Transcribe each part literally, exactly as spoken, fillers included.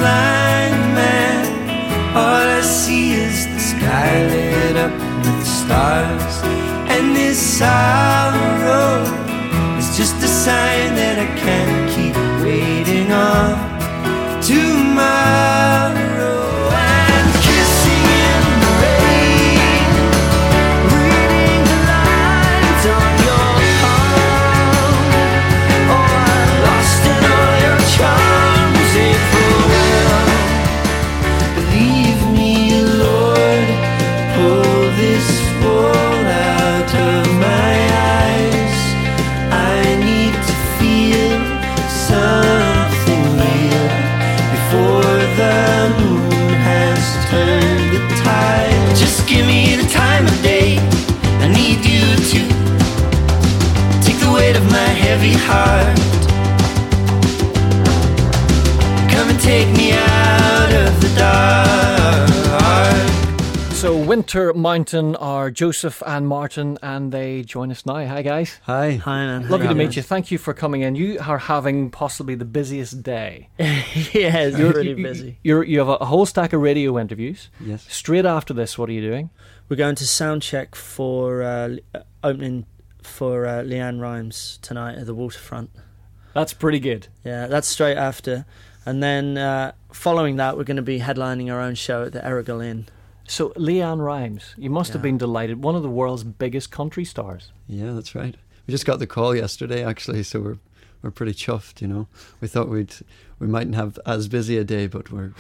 blind man. All I see is the sky lit up with stars, and this sorrow is just a sign that I can't keep waiting on tomorrow. And kissing in the rain, reading the lines on your palm. Oh, I'm lost in all your charms, April. Believe me, Lord, pull this wool out of my eyes. I need to feel something real before the moon has turned the tide. Just give me the time of day. I need you to take the weight of my heavy heart. Come and take me out of the dark. So Winter Mountain are Joseph and Martin, and they join us now. Hi guys. Hi. Hi, man. Lovely to How meet you. Thank you for coming in. You are having possibly the busiest day. Yeah, it's really busy. You're, you have a whole stack of radio interviews. Yes. Straight after this, what are you doing? We're going to sound check for uh, opening for uh, Leanne Rimes tonight at the Waterfront. That's pretty good. Yeah, that's straight after. And then uh, following that, we're going to be headlining our own show at the Errigal Inn. So Leanne Rimes, you must have Yeah. been delighted. One of the world's biggest country stars. Yeah, that's right. We just got the call yesterday, actually, so we're we're pretty chuffed. You know, we thought we'd we mightn't have as busy a day, but we're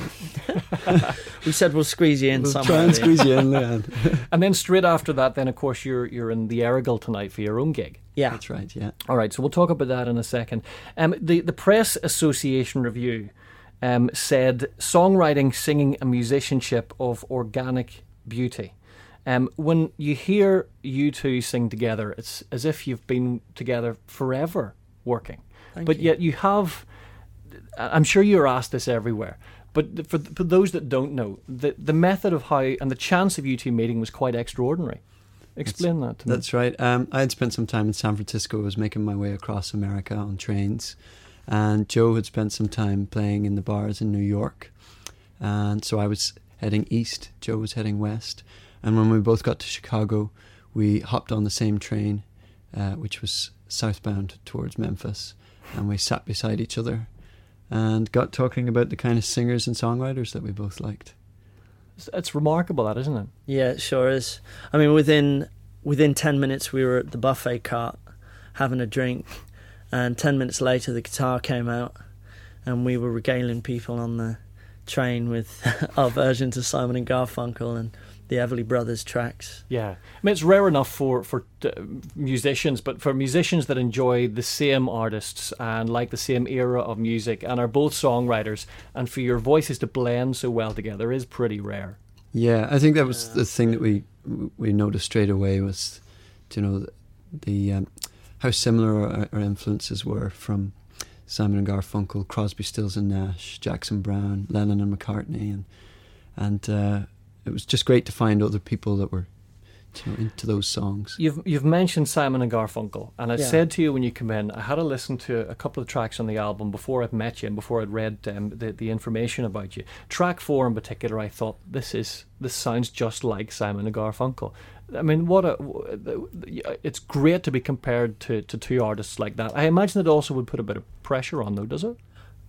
We said we'll squeeze you in we'll somewhere. try and squeeze you in, Leanne. And then straight after that, then of course you're you're in the Errigal tonight for your own gig. Yeah. That's right. Yeah. All right, so we'll talk about that in a second. Um, the the Press Association review um, said songwriting, singing, and musicianship of organic beauty. Um, when you hear you two sing together, it's as if you've been together forever working. Thank but you. yet you have. I'm sure you're asked this everywhere. But for for those that don't know, the the method of how and the chance of you two meeting was quite extraordinary. Explain that to me. That's right. Um, I had spent some time in San Francisco. I was making my way across America on trains, and Joe had spent some time playing in the bars in New York, and so I was heading east. Joe was heading west, and when we both got to Chicago, we hopped on the same train, uh, which was southbound towards Memphis, and we sat beside each other and got talking about the kind of singers and songwriters that we both liked. It's, it's remarkable, that isn't it? Yeah, it sure is. I mean, within within ten minutes, we were at the buffet cart having a drink, and ten minutes later, the guitar came out, and we were regaling people on the train with our versions of Simon and Garfunkel and the Everly Brothers tracks. Yeah, I mean it's rare enough for for uh, musicians, but for musicians that enjoy the same artists and like the same era of music and are both songwriters, and for your voices to blend so well together is pretty rare. Yeah, I think that was the thing that we we noticed straight away was, you know, the, the um, how similar our, our influences were from Simon and Garfunkel, Crosby, Stills and Nash, Jackson Browne, Lennon and McCartney, and and uh, it was just great to find other people that were, you know, into those songs. You've you've mentioned Simon and Garfunkel, and I Yeah. said to you when you come in, I had to listen to a couple of tracks on the album before I'd met you and before I'd read um, the the information about you. Track four in particular, I thought this is this sounds just like Simon and Garfunkel. I mean, what a it's great to be compared to, to two artists like that. I imagine it also would put a bit of pressure on, though, does it?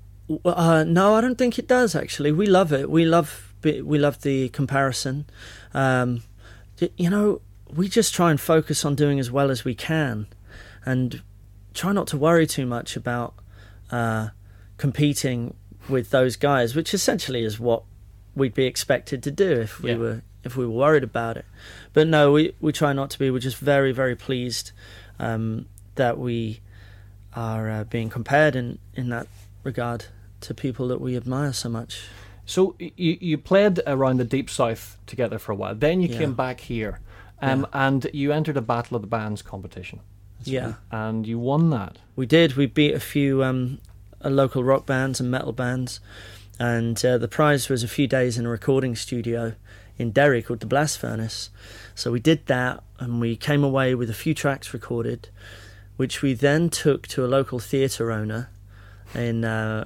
Uh, no, I don't think it does. Actually, we love it. We love we love the comparison. Um, you know, we just try and focus on doing as well as we can, and try not to worry too much about uh, competing with those guys, which essentially is what we'd be expected to do if we Yeah. were if we were worried about it. But no, we we try not to be. We're just very very pleased um, that we are uh, being compared in in that regard to people that we admire so much. So you you played around the Deep South together for a while. Then you Yeah. came back here, um, Yeah. and you entered a Battle of the Bands competition. Yeah, And you won that. we did. We beat a few um, uh, local rock bands and metal bands, and uh, the prize was a few days in a recording studio in Derry called the Blast Furnace. So we did that, and we came away with a few tracks recorded, which we then took to a local theatre owner in uh,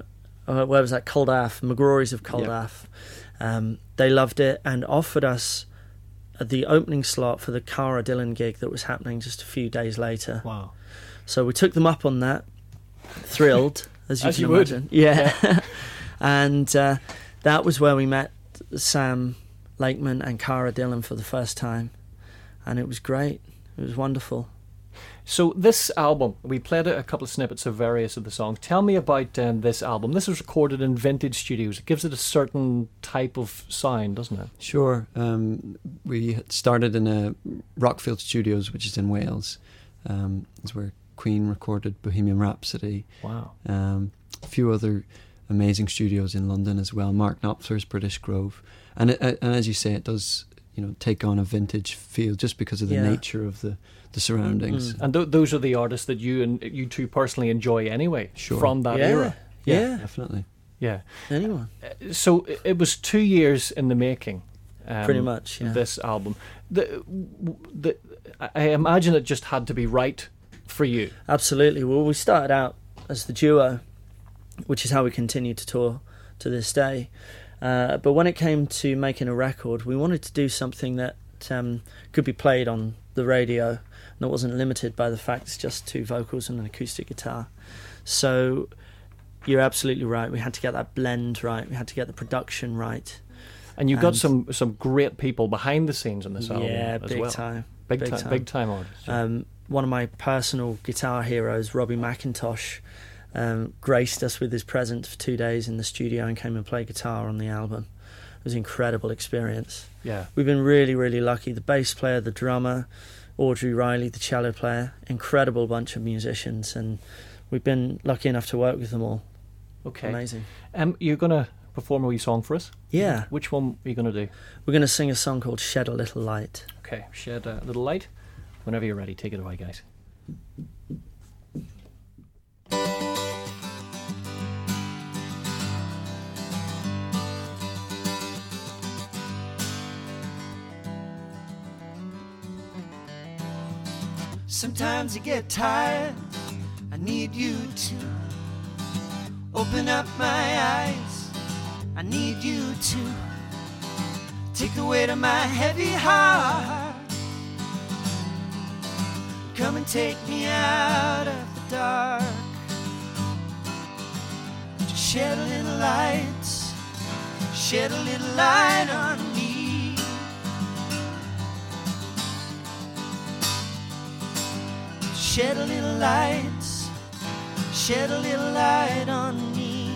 uh, where was that? Culdaff, McGrory's of Culdaff. Yep. Um, they loved it and offered us the opening slot for the Cara Dillon gig that was happening just a few days later. Wow. So we took them up on that, thrilled, as you as can you imagine. Would. Yeah. yeah. And uh, that was where we met Sam Lakeman and Cara Dillon for the first time. And it was great. It was wonderful. So this album, we played a couple of snippets of various of the songs. Tell me about um, this album. This was recorded in Vintage Studios. It gives it a certain type of sound, doesn't it? Sure. Um, we had started in a Rockfield Studios, which is in Wales. Um, it's where Queen recorded Bohemian Rhapsody. Wow. Um, a few other amazing studios in London as well. Mark Knopfler's British Grove. And, it, and as you say, it does, you know, take on a vintage feel just because of the Yeah. nature of the the surroundings. Mm. And th- those are the artists that you and you two personally enjoy anyway, Sure. from that yeah. era. Yeah. Definitely. Yeah. Anyone. Uh, So it- it was two years in the making. Um, Pretty much, yeah. This album. The, the, I imagine it just had to be right for you. Absolutely. Well, we started out as the duo, which is how we continue to tour to this day. Uh, but when it came to making a record, we wanted to do something that um, could be played on the radio and it wasn't limited by the fact it's just two vocals and an acoustic guitar. So you're absolutely right. We had to get that blend right. We had to get the production right. And you've got And- some some great people behind the scenes in this album Yeah, as big well. time. Big, Big time, time. big time artists. yeah. Um, one of my personal guitar heroes, Robbie McIntosh, um, graced us with his presence for two days in the studio and came and played guitar on the album. It was an incredible experience. yeah. We've been really, really lucky. The bass player, the drummer, Audrey Riley, the cello player, incredible bunch of musicians, and we've been lucky enough to work with them all. Okay. Amazing. Um, you're going to perform a wee song for us? Yeah. Which one are you going to do? We're going to sing a song called Shed a Little Light. Okay, shed a little light. Whenever you're ready, take it away, guys. Sometimes I get tired, I need you to open up my eyes. I need you to take the weight of my heavy heart. Come and take me out of the dark. Just shed a little light, shed a little light on me. Shed a little light, shed a little light on me.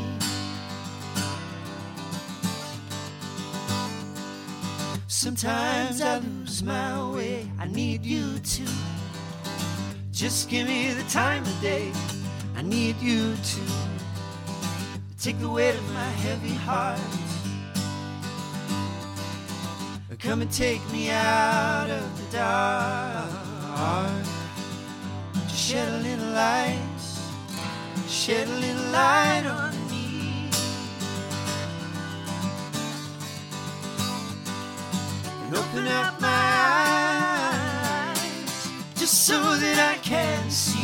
Sometimes I lose my way, I need you to just give me the time of day. I need you to take the weight of my heavy heart. Come and take me out of the dark. Just shed a little light, shed a little light on me. And open up my eyes just so that I can see.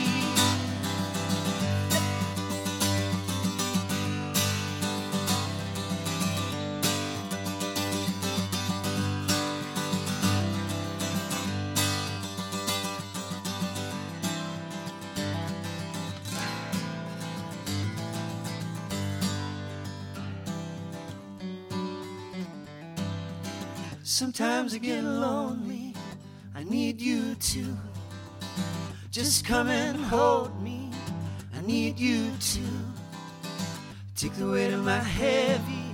Sometimes I get lonely, I need you to just come and hold me. I need you to take the weight of my heavy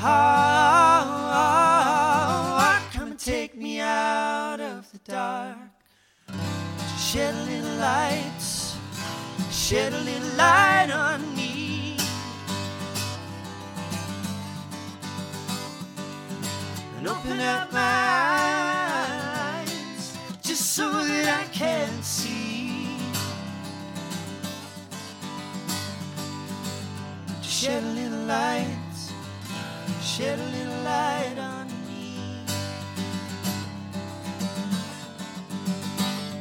heart. Come and take me out of the dark. Just shed a little light, shed a little light on me. And open up my eyes just so that I can see. Just shed a little light, shed a little light on me.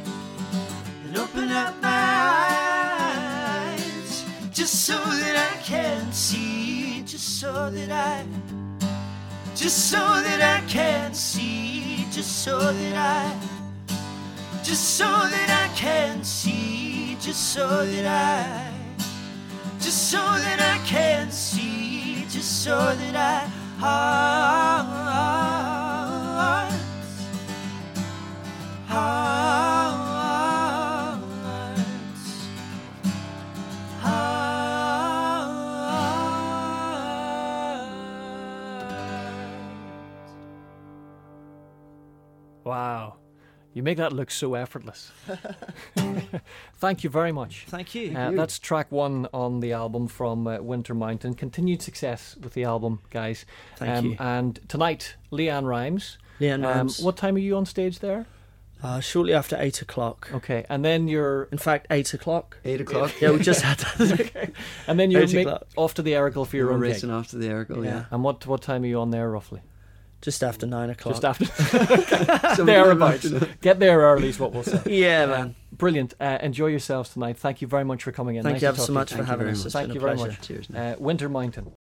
And open up my eyes just so that I can can see, just so that I, just so that I can see, just so that I, just so that I can see, just so that I, just so that I can see, just so that I, heart, heart. Wow. You make that look so effortless. Thank you very much. Thank you. Uh, that's track one on the album from uh, Winter Mountain. Continued success with the album, guys. Thank um, you. And tonight, Leanne Rhymes. Leanne Um, Rhymes. what time are you on stage there? Uh, shortly after eight o'clock. Okay, and then you're... In fact, eight o'clock. Eight o'clock. Yeah, we just had that. okay. And then you're Eight ma- o'clock. off to the Erigal for your We're own gig. racing after the Erigal, yeah. Yeah. And what, what time are you on there, roughly? Just after nine o'clock. Just after. Some Thereabouts. after- Get there early is what we'll say. Yeah, Uh, man. Brilliant. Uh, enjoy yourselves tonight. Thank you very much for coming in. Thank nice you to ever talk so to much for Thank you having very us. much. It's Thank been you a very pleasure. much. Cheers. Uh, Winter Mountain.